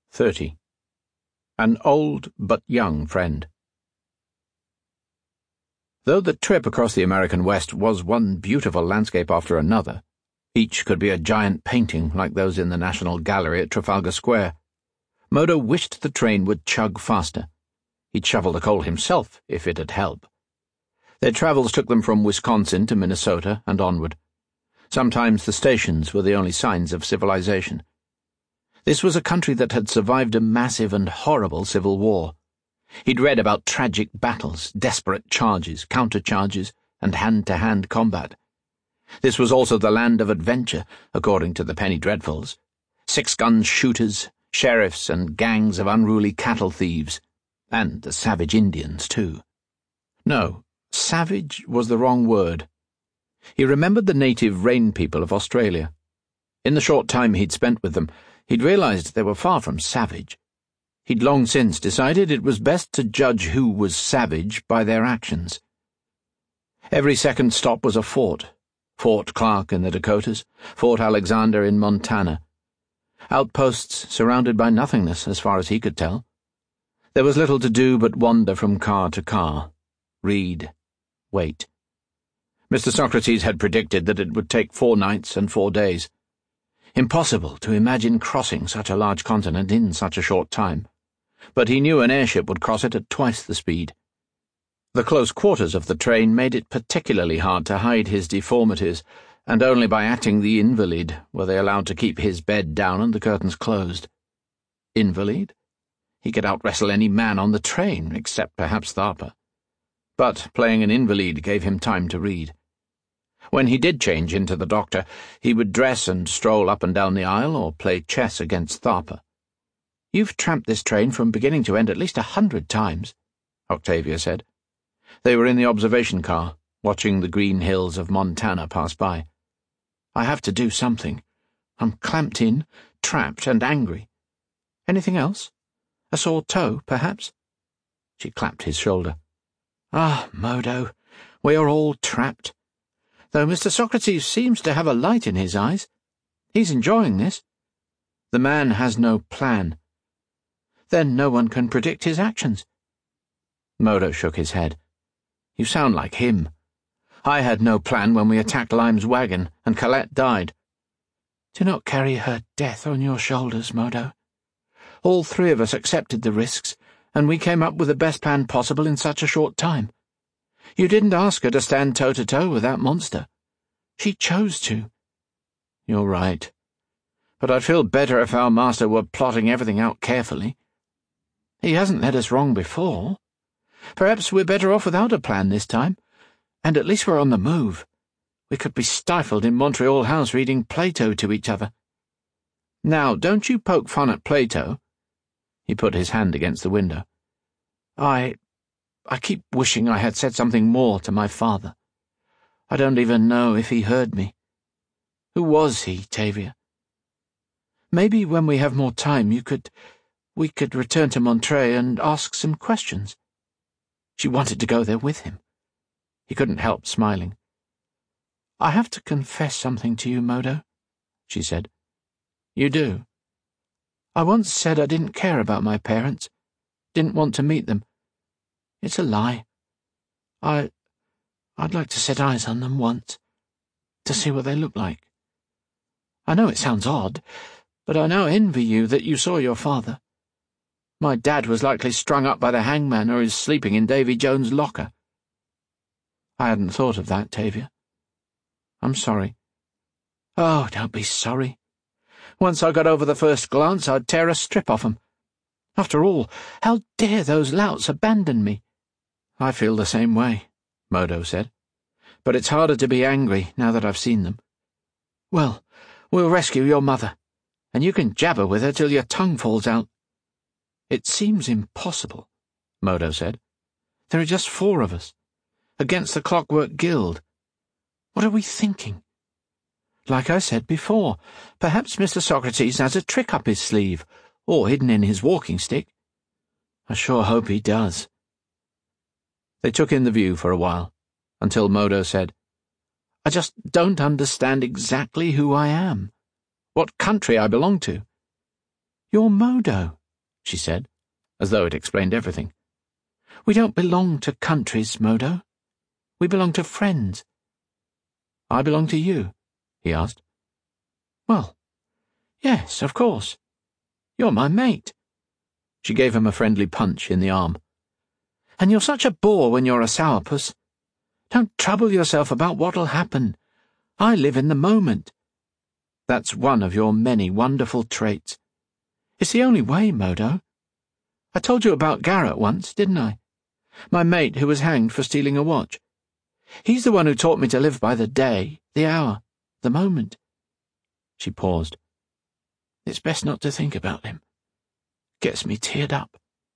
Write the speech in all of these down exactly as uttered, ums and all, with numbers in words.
thirty. An old but young friend. Though the trip across the American West was one beautiful landscape after another, each could be a giant painting like those in the National Gallery at Trafalgar Square, Modo wished the train would chug faster. He'd shovel the coal himself if it'd help. Their travels took them from Wisconsin to Minnesota and onward. Sometimes the stations were the only signs of civilization. This was a country that had survived a massive and horrible civil war. He'd read about tragic battles, desperate charges, countercharges, and hand-to-hand combat. This was also the land of adventure, according to the Penny Dreadfuls. Six-gun shooters, sheriffs, and gangs of unruly cattle thieves. And the savage Indians, too. No, savage was the wrong word. He remembered the native rain people of Australia. In the short time he'd spent with them, he'd realized they were far from savage. He'd long since decided it was best to judge who was savage by their actions. Every second stop was a fort. Fort Clark in the Dakotas, Fort Alexander in Montana. Outposts surrounded by nothingness as far as he could tell. There was little to do but wander from car to car, read, wait. Mister Socrates had predicted that it would take four nights and four days. Impossible to imagine crossing such a large continent in such a short time, but he knew an airship would cross it at twice the speed. The close quarters of the train made it particularly hard to hide his deformities, and only by acting the invalid were they allowed to keep his bed down and the curtains closed. Invalid? He could out-wrestle any man on the train, except perhaps Tharpa. But playing an invalid gave him time to read. When he did change into the doctor, he would dress and stroll up and down the aisle or play chess against Tharpa. "You've tramped this train from beginning to end at least a hundred times," Octavia said. They were in the observation car, watching the green hills of Montana pass by. "I have to do something. I'm clamped in, trapped, and angry. Anything else? A sore toe, perhaps?" She clapped his shoulder. "Ah, Modo, we are all trapped. Though Mister Socrates seems to have a light in his eyes. He's enjoying this. The man has no plan. Then no one can predict his actions." Modo shook his head. "You sound like him. I had no plan when we attacked Lime's wagon, and Colette died." "Do not carry her death on your shoulders, Modo. All three of us accepted the risks, and we came up with the best plan possible in such a short time. You didn't ask her to stand toe-to-toe with that monster. She chose to." "You're right. But I'd feel better if our master were plotting everything out carefully. He hasn't led us wrong before. Perhaps we're better off without a plan this time, and at least we're on the move. We could be stifled in Montreal House reading Plato to each other. Now, don't you poke fun at Plato." He put his hand against the window. I... I keep wishing I had said something more to my father. I don't even know if he heard me. Who was he, Tavia? Maybe when we have more time you could... we could return to Montreuil and ask some questions." She wanted to go there with him. He couldn't help smiling. "I have to confess something to you, Modo," she said. "You do?" "I once said I didn't care about my parents, didn't want to meet them. It's a lie. I... I'd like to set eyes on them once, to see what they look like. I know it sounds odd, but I now envy you that you saw your father. My dad was likely strung up by the hangman or is sleeping in Davy Jones' locker." "I hadn't thought of that, Tavia. I'm sorry." "Oh, don't be sorry. Once I got over the first glance, I'd tear a strip off 'em. After all, how dare those louts abandon me?" "I feel the same way," Modo said. "But it's harder to be angry now that I've seen them." "Well, we'll rescue your mother, and you can jabber with her till your tongue falls out." "It seems impossible," Modo said. "There are just four of us, against the Clockwork Guild. What are we thinking? Like I said before, perhaps Mister Socrates has a trick up his sleeve, or hidden in his walking stick. I sure hope he does." They took in the view for a while, until Modo said, "I just don't understand exactly who I am, what country I belong to." "You're Modo," she said, as though it explained everything. "We don't belong to countries, Modo. We belong to friends." "I belong to you?" he asked. "Well, yes, of course. You're my mate." She gave him a friendly punch in the arm. "And you're such a bore when you're a sourpuss. Don't trouble yourself about what'll happen. I live in the moment. That's one of your many wonderful traits. It's the only way, Modo. I told you about Garrett once, didn't I? My mate who was hanged for stealing a watch. He's the one who taught me to live by the day, the hour, the moment." She paused. "It's best not to think about him. Gets me teared up."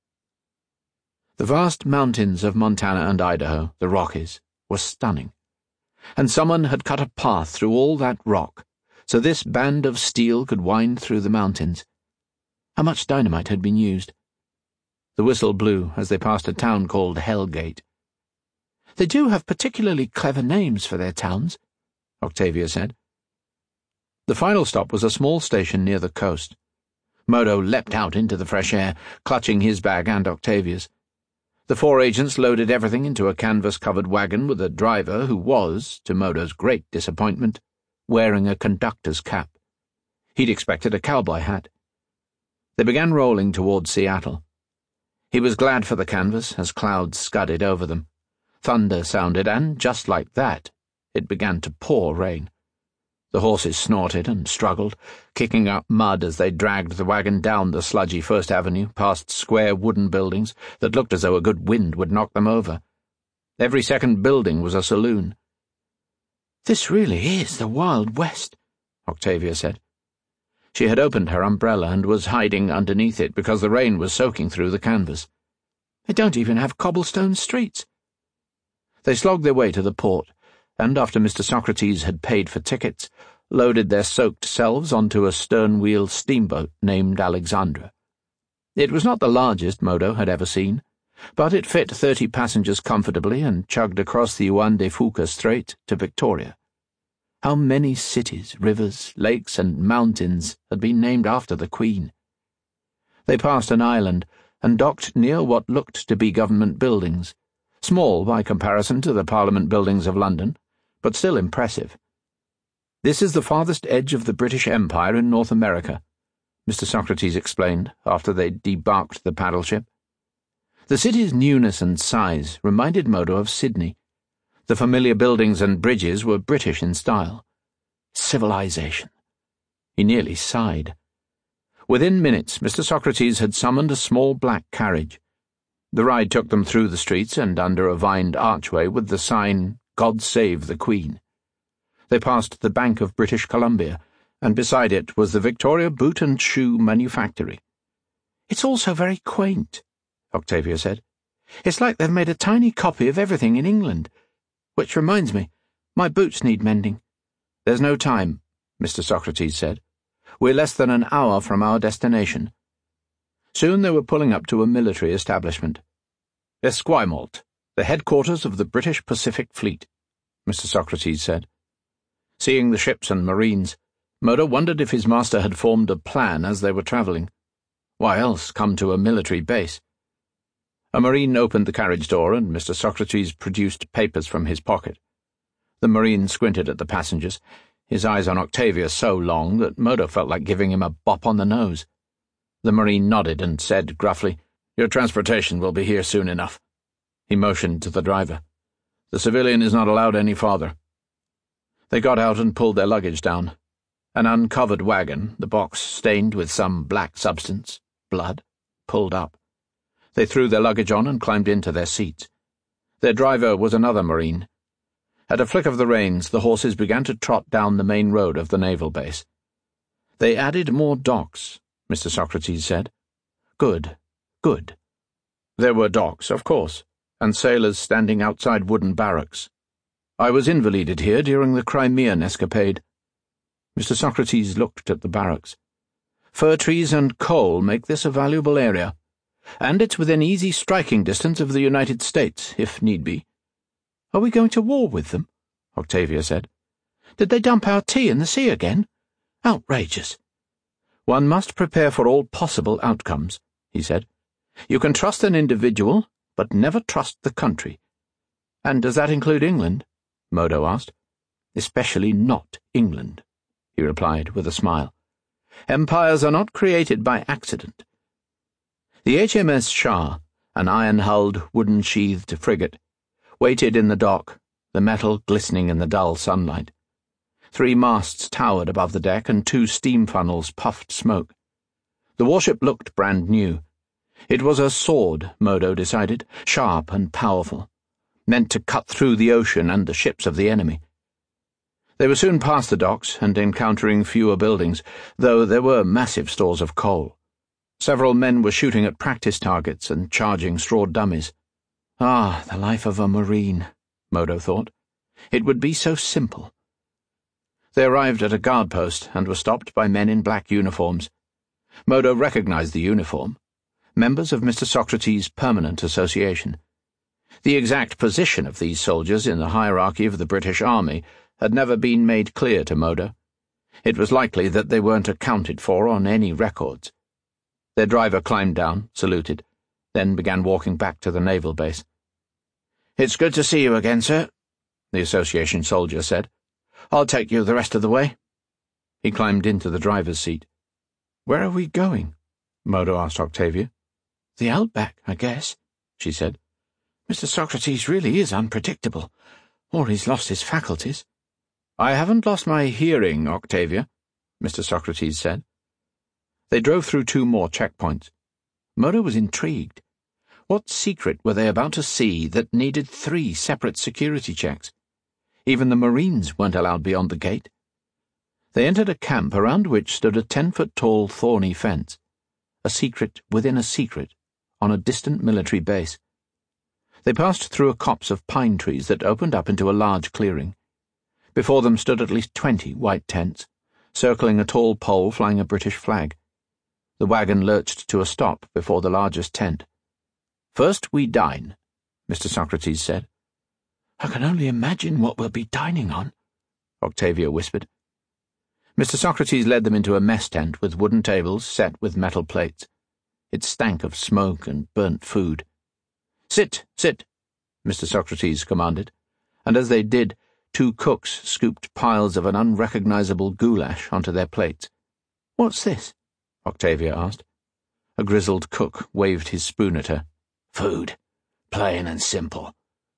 The vast mountains of Montana and Idaho, the Rockies, were stunning, and someone had cut a path through all that rock, so this band of steel could wind through the mountains. How much dynamite had been used? The whistle blew as they passed a town called Hell Gate. "They do have particularly clever names for their towns," Octavia said. The final stop was a small station near the coast. Modo leapt out into the fresh air, clutching his bag and Octavia's. The four agents loaded everything into a canvas-covered wagon with a driver who was, to Modo's great disappointment, wearing a conductor's cap. He'd expected a cowboy hat. They began rolling toward Seattle. He was glad for the canvas as clouds scudded over them. Thunder sounded, and, just like that, it began to pour rain. The horses snorted and struggled, kicking up mud as they dragged the wagon down the sludgy First Avenue, past square wooden buildings that looked as though a good wind would knock them over. Every second building was a saloon. "This really is the Wild West," Octavia said. She had opened her umbrella and was hiding underneath it because the rain was soaking through the canvas. "They don't even have cobblestone streets." They slogged their way to the port, and after Mister Socrates had paid for tickets, loaded their soaked selves onto a stern-wheel steamboat named Alexandra. It was not the largest Modo had ever seen, but it fit thirty passengers comfortably and chugged across the Juan de Fuca Strait to Victoria. How many cities, rivers, lakes, and mountains had been named after the Queen? They passed an island and docked near what looked to be government buildings, small by comparison to the Parliament buildings of London, but still impressive. "This is the farthest edge of the British Empire in North America," Mister Socrates explained after they debarked the paddle ship. The city's newness and size reminded Modo of Sydney. The familiar buildings and bridges were British in style. Civilization. He nearly sighed. Within minutes, Mister Socrates had summoned a small black carriage. The ride took them through the streets and under a vined archway with the sign, "God Save the Queen." They passed the Bank of British Columbia, and beside it was the Victoria Boot and Shoe Manufactory. "It's all so very quaint," Octavia said. "It's like they've made a tiny copy of everything in England. Which reminds me, my boots need mending." "There's no time," Mister Socrates said. "We're less than an hour from our destination." Soon they were pulling up to a military establishment. "Esquimalt, the headquarters of the British Pacific Fleet," Mister Socrates said. Seeing the ships and marines, Modo wondered if his master had formed a plan as they were travelling. Why else come to a military base? A marine opened the carriage door, and Mister Socrates produced papers from his pocket. The marine squinted at the passengers, his eyes on Octavia so long that Modo felt like giving him a bop on the nose. The marine nodded and said gruffly, "Your transportation will be here soon enough." He motioned to the driver. "The civilian is not allowed any farther." They got out and pulled their luggage down. An uncovered wagon, the box stained with some black substance, blood, pulled up. They threw their luggage on and climbed into their seats. Their driver was another marine. At a flick of the reins, the horses began to trot down the main road of the naval base. They added more docks, Mister Socrates said. Good, good. There were docks, of course, and sailors standing outside wooden barracks. I was invalided here during the Crimean escapade. Mister Socrates looked at the barracks. Fir trees and coal make this a valuable area, and it's within easy striking distance of the United States, if need be. Are we going to war with them? Octavia said. Did they dump our tea in the sea again? Outrageous. One must prepare for all possible outcomes, he said. "You can trust an individual, but never trust the country." "And does that include England?" Modo asked. "Especially not England," he replied with a smile. "Empires are not created by accident." The H M S Shah, an iron-hulled, wooden-sheathed frigate, waited in the dock, the metal glistening in the dull sunlight. Three masts towered above the deck and two steam funnels puffed smoke. The warship looked brand new. It was a sword, Modo decided, sharp and powerful, meant to cut through the ocean and the ships of the enemy. They were soon past the docks and encountering fewer buildings, though there were massive stores of coal. Several men were shooting at practice targets and charging straw dummies. Ah, the life of a Marine, Modo thought. It would be so simple. They arrived at a guard post and were stopped by men in black uniforms. Modo recognized the uniform. Members of Mister Socrates' Permanent Association. The exact position of these soldiers in the hierarchy of the British Army had never been made clear to Modo. It was likely that they weren't accounted for on any records. Their driver climbed down, saluted, then began walking back to the naval base. "It's good to see you again, sir," the association soldier said. "I'll take you the rest of the way." He climbed into the driver's seat. "Where are we going?" Modo asked Octavia. "The outback, I guess," she said. "Mister Socrates really is unpredictable, or he's lost his faculties." "I haven't lost my hearing, Octavia," Mister Socrates said. They drove through two more checkpoints. Modo was intrigued. What secret were they about to see that needed three separate security checks? Even the Marines weren't allowed beyond the gate. They entered a camp around which stood a ten-foot-tall thorny fence, a secret within a secret, on a distant military base. They passed through a copse of pine trees that opened up into a large clearing. Before them stood at least twenty white tents, circling a tall pole flying a British flag. The wagon lurched to a stop before the largest tent. "First we dine," Mister Socrates said. "I can only imagine what we'll be dining on," Octavia whispered. Mister Socrates led them into a mess tent with wooden tables set with metal plates. It stank of smoke and burnt food. "Sit, sit," Mister Socrates commanded, and as they did, two cooks scooped piles of an unrecognizable goulash onto their plates. "What's this?" Octavia asked. A grizzled cook waved his spoon at her. "Food. Plain and simple."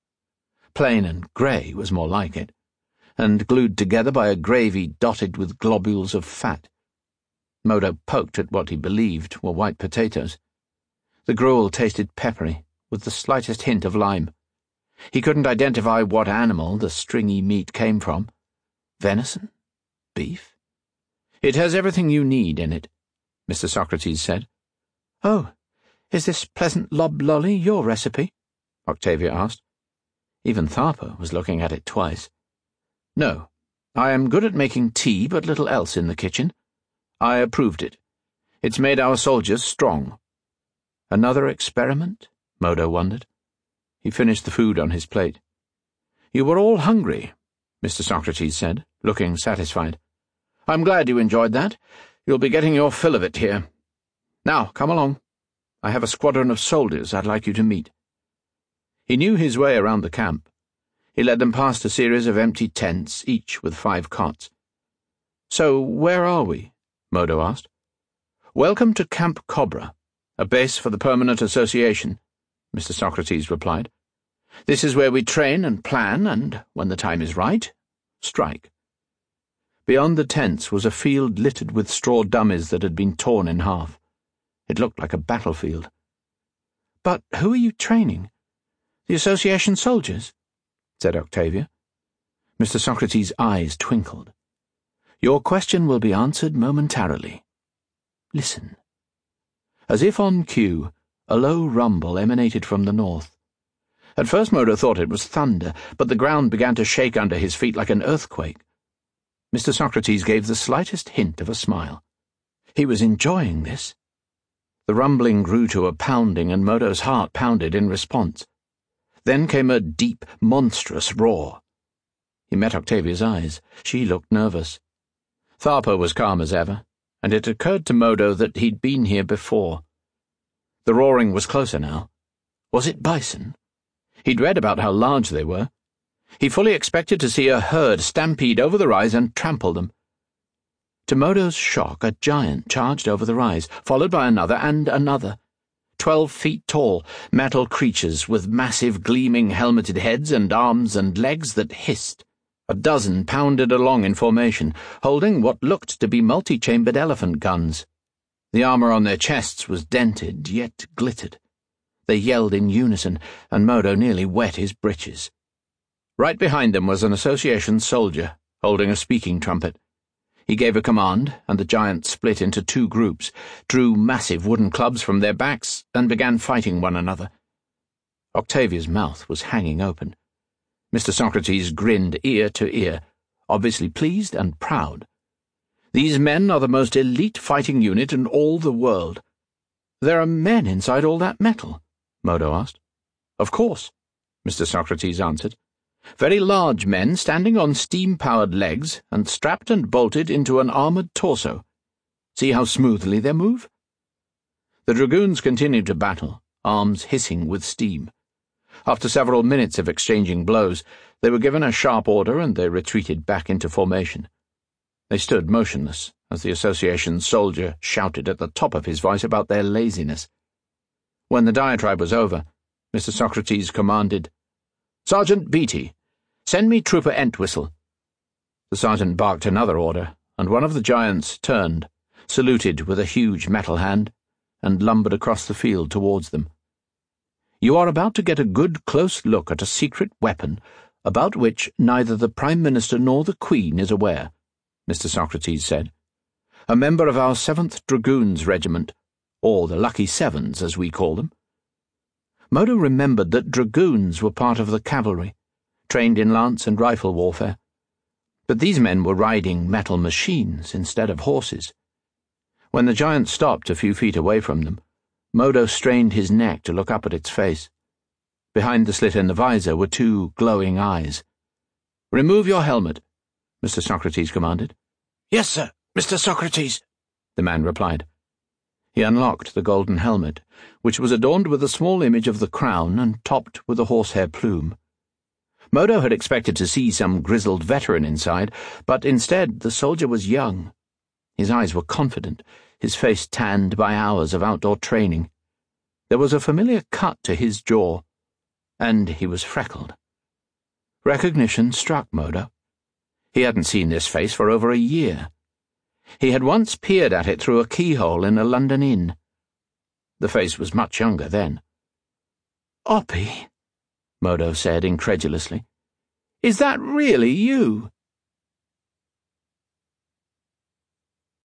Plain and grey was more like it, and glued together by a gravy dotted with globules of fat. Modo poked at what he believed were white potatoes. The gruel tasted peppery, with the slightest hint of lime. He couldn't identify what animal the stringy meat came from. Venison? Beef? "It has everything you need in it," Mister Socrates said. "Oh, is this pleasant loblolly your recipe?" Octavia asked. Even Tharper was looking at it twice. "No, I am good at making tea, but little else in the kitchen. I approved it. It's made our soldiers strong." Another experiment? Modo wondered. He finished the food on his plate. "You were all hungry," Mister Socrates said, looking satisfied. "I'm glad you enjoyed that. You'll be getting your fill of it here. Now, come along. I have a squadron of soldiers I'd like you to meet." He knew his way around the camp. He led them past a series of empty tents, each with five cots. "So where are we?" Modo asked. "Welcome to Camp Cobra, a base for the Permanent Association," Mister Socrates replied. "This is where we train and plan, and, when the time is right, strike." Beyond the tents was a field littered with straw dummies that had been torn in half. It looked like a battlefield. "But who are you training? The Association soldiers?" said Octavia. Mister Socrates' eyes twinkled. "Your question will be answered momentarily. Listen." As if on cue, a low rumble emanated from the north. At first Modo thought it was thunder, but the ground began to shake under his feet like an earthquake. Mister Socrates gave the slightest hint of a smile. He was enjoying this. The rumbling grew to a pounding, and Modo's heart pounded in response. Then came a deep, monstrous roar. He met Octavia's eyes. She looked nervous. Tharper was calm as ever, and it occurred to Modo that he'd been here before. The roaring was closer now. Was it bison? He'd read about how large they were. He fully expected to see a herd stampede over the rise and trample them. To Modo's shock, a giant charged over the rise, followed by another and another. Twelve feet tall, metal creatures with massive gleaming helmeted heads and arms and legs that hissed. A dozen pounded along in formation, holding what looked to be multi-chambered elephant guns. The armor on their chests was dented, yet glittered. They yelled in unison, and Modo nearly wet his breeches. Right behind them was an Association soldier, holding a speaking trumpet. He gave a command, and the giants split into two groups, drew massive wooden clubs from their backs, and began fighting one another. Octavia's mouth was hanging open. Mister Socrates grinned ear to ear, obviously pleased and proud. These men are the most elite fighting unit in all the world. There are men inside all that metal? Modo asked. Of course, Mister Socrates answered. Very large men standing on steam-powered legs and strapped and bolted into an armoured torso. See how smoothly they move? The dragoons continued to battle, arms hissing with steam. After several minutes of exchanging blows, they were given a sharp order and they retreated back into formation. They stood motionless as the Association soldier shouted at the top of his voice about their laziness. When the diatribe was over, Mister Socrates commanded, "Sergeant Beatty, send me Trooper Entwistle." The sergeant barked another order, and one of the giants turned, saluted with a huge metal hand, and lumbered across the field towards them. "You are about to get a good close look at a secret weapon about which neither the Prime Minister nor the Queen is aware," Mister Socrates said. "A member of our seventh Dragoons Regiment, or the Lucky Sevens, as we call them." Modo remembered that dragoons were part of the cavalry, trained in lance and rifle warfare. But these men were riding metal machines instead of horses. When the giant stopped a few feet away from them, Modo strained his neck to look up at its face. Behind the slit in the visor were two glowing eyes. "Remove your helmet," Mister Socrates commanded. "Yes, sir, Mister Socrates," the man replied. He unlocked the golden helmet, which was adorned with a small image of the crown and topped with a horsehair plume. Modo had expected to see some grizzled veteran inside, but instead the soldier was young. His eyes were confident, his face tanned by hours of outdoor training. There was a familiar cut to his jaw, and he was freckled. Recognition struck Modo. He hadn't seen this face for over a year. He had once peered at it through a keyhole in a London inn. The face was much younger then. "Oppie," Modo said incredulously. "Is that really you?"